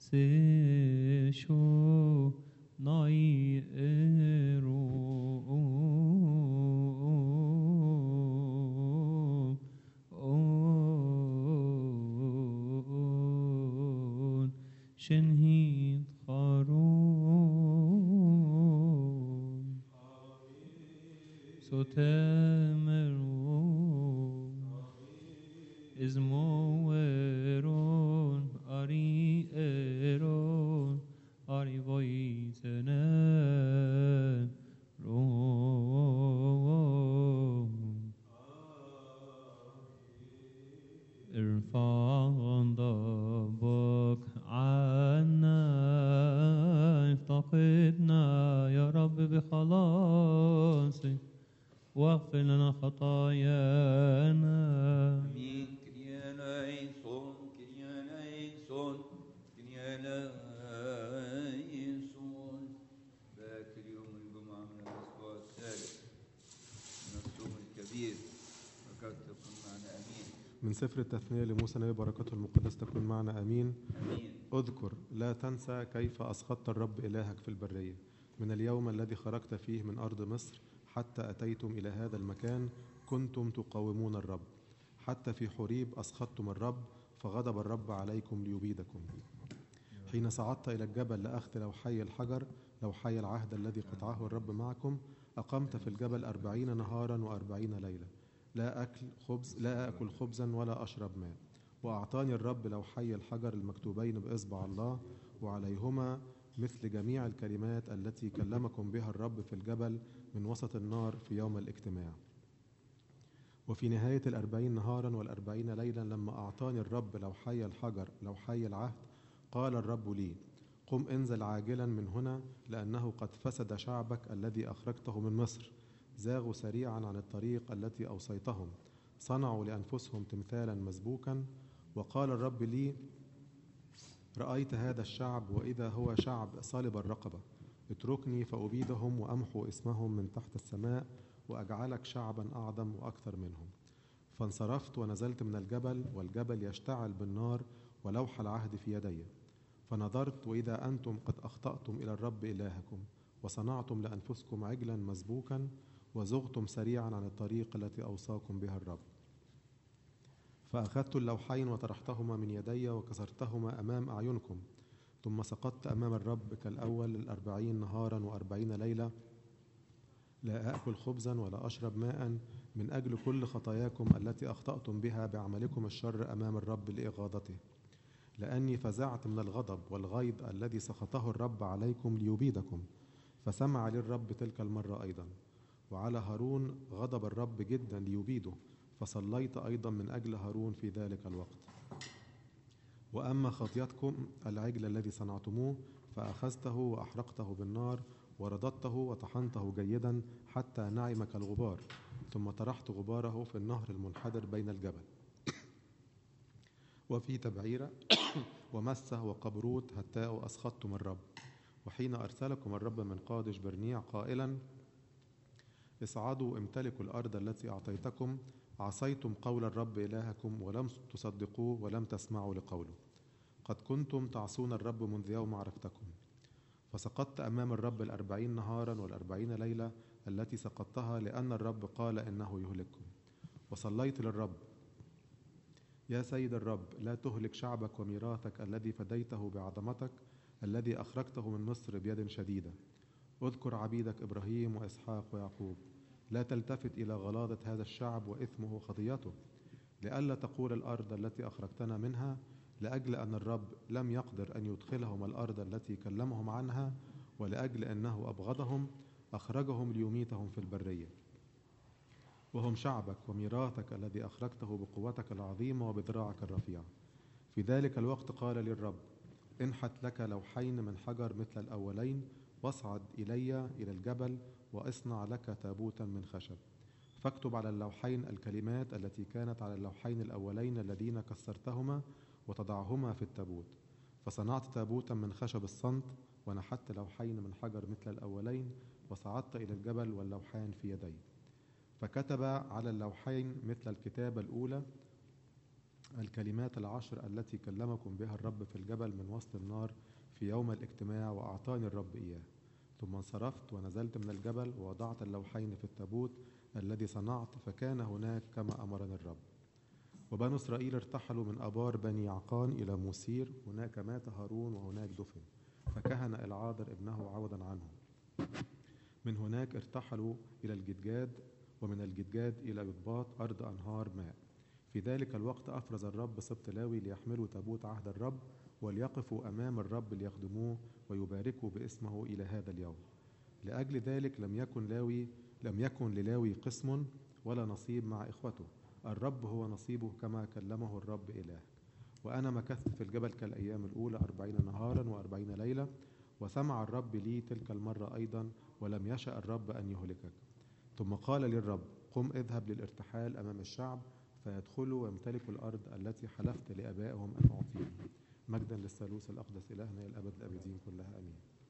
se sho nai ero on shenhid charon sotemeron izmoeron ari eron ari voitenen ron ارفع غضبك عنا افتقدنا يا رب بخلاصك واغفر لنا خطايانا Amin. Kyrie eleison, Kyrie eleison, Kyrie eleison. باكر يوم الجمعة من الأسبوع الثالث من الصوم الكبير. بركات تكون معنا آمين. من سفر التثنية لموسى نبي بركاته المقدسة تكون معنا آمين. آمين. اذكر لا تنسى كيف أسخطت الرب إلهك في البرية من اليوم الذي خرجت فيه من أرض مصر حتى أتيتم إلى هذا المكان كنتم تقاومون الرب حتى في حريب أسخطتم الرب فغضب الرب عليكم ليبيدكم. حين صعدت إلى الجبل لأخذ لوحي الحجر لوحي العهد الذي قطعه الرب معكم أقمت في الجبل 40 نهارا و40 ليلة لا أكل خبزا ولا أشرب ماء. وأعطاني الرب لوحي الحجر المكتوبين بإصبع الله وعليهما مثل جميع الكلمات التي كلمكم بها الرب في الجبل من وسط النار في يوم الاجتماع. وفي نهاية 40 نهارا و40 ليلا لما أعطاني الرب لوحي الحجر لوحي العهد قال الرب لي قم انزل عاجلا من هنا لأنه قد فسد شعبك الذي أخرجته من مصر زاغوا سريعا عن الطريق التي أوصيتهم صنعوا لأنفسهم تمثالا مسبوكا. وقال الرب لي رأيت هذا الشعب وإذا هو شعب صلب الرقبة اتركني فأبيدهم وأمحو اسمهم من تحت السماء وأجعلك شعبا أعظم وأكثر منهم. فانصرفت ونزلت من الجبل والجبل يشتعل بالنار ولوح العهد في يدي. فنظرت وإذا أنتم قد أخطأتم إلى الرب إلهكم وصنعتم لأنفسكم عجلا مسبوكا وزغتم سريعا عن الطريق التي أوصاكم بها الرب. فأخذت اللوحين وطرحتهما من يدي وكسرتهما أمام أعينكم ثم سقطت أمام الرب كالأول 40 نهارا و40 ليلة لا أكل خبزا ولا أشرب ماء من أجل كل خطاياكم التي أخطأتم بها بعملكم الشر أمام الرب لإغاظته لأني فزعت من الغضب والغيظ الذي سخطه الرب عليكم ليبيدكم. فسمع لي الرب تلك المرة أيضا وعلى هارون غضب الرب جدا ليبيده فصليت أيضا من أجل هارون في ذلك الوقت. وأما خطيتكم العجل الذي صنعتموه فأخذته وأحرقته بالنار ورددته وطحنته جيدا حتى نعم كالغبار ثم طرحت غباره في النهر المنحدر بين الجبل وفي تبعيرة ومسه وقبروت هتاء أسخطتم الرب. وحين أرسلكم الرب من قادش برنيع قائلا اصعدوا امتلكوا الأرض التي أعطيتكم عصيتم قول الرب إلهكم ولم تصدقوه ولم تسمعوا لقوله قد كنتم تعصون الرب منذ يوم عرفتكم. فسقطت أمام الرب 40 نهارا و40 ليلة التي سقطتها لأن الرب قال إنه يهلككم. وصليت للرب يا سيد الرب لا تهلك شعبك وميراثك الذي فديته بعظمتك الذي أخرجته من مصر بيد شديدة. اذكر عبيدك إبراهيم وإسحاق ويعقوب لا تلتفت إلى غلاظة هذا الشعب وإثمه وخطيته لئلا تقول الأرض التي أخرجتنا منها لأجل أن الرب لم يقدر أن يدخلهم الأرض التي كلمهم عنها ولأجل أنه أبغضهم أخرجهم ليميتهم في البرية وهم شعبك وميراثك الذي أخرجته بقوتك العظيمة وبذراعك الرفيعة. في ذلك الوقت قال لي الرب انحت لك لوحين من حجر مثل الأولين واصعد إلى الجبل واصنع لك تابوتا من خشب فاكتب على اللوحين الكلمات التي كانت على اللوحين الأولين الذين كسرتهما وتضعهما في التابوت. فصنعت تابوتا من خشب الصمت ونحت لوحين من حجر مثل الأولين وصعدت إلى الجبل واللوحان في يدي. فكتب على اللوحين مثل الكتابة الأولى الكلمات العشر التي كلمكم بها الرب في الجبل من وسط النار في يوم الاجتماع، وأعطاني الرب إياه. ثم انصرفت ونزلت من الجبل ووضعت اللوحين في التابوت الذي صنعت، فكان هناك كما أمرني الرب. وبنو إسرائيل ارتحلوا من أبار بني يعقان إلى موسير، هناك مات هارون وهناك دفن، فكهن العاذر ابنه عوضا عنه. من هناك ارتحلوا إلى الجدجاد، ومن الجدجاد إلى يطباط أرض أنهار ماء. في ذلك الوقت أفرز الرب سبط لاوي ليحملوا تابوت عهد الرب، وليقفوا أمام الرب ليخدموه ويباركوا باسمه إلى هذا اليوم. لأجل ذلك لم يكن للاوي قسم ولا نصيب مع إخوته، الرب هو نصيبه كما كلمه الرب إله. وأنا مكثت في الجبل كالأيام الأولى 40 نهارا و40 ليلة، وسمع الرب لي تلك المرة أيضا، ولم يشأ الرب أن يهلكك. ثم قال للرب: قم اذهب للارتحال أمام الشعب، فيدخلوا ويمتلكوا الأرض التي حلفت لآبائهم أن أعطيهم. مجدا للثالوث الأقدس إلهنا إلى الأبد الآبدين كلها آمين.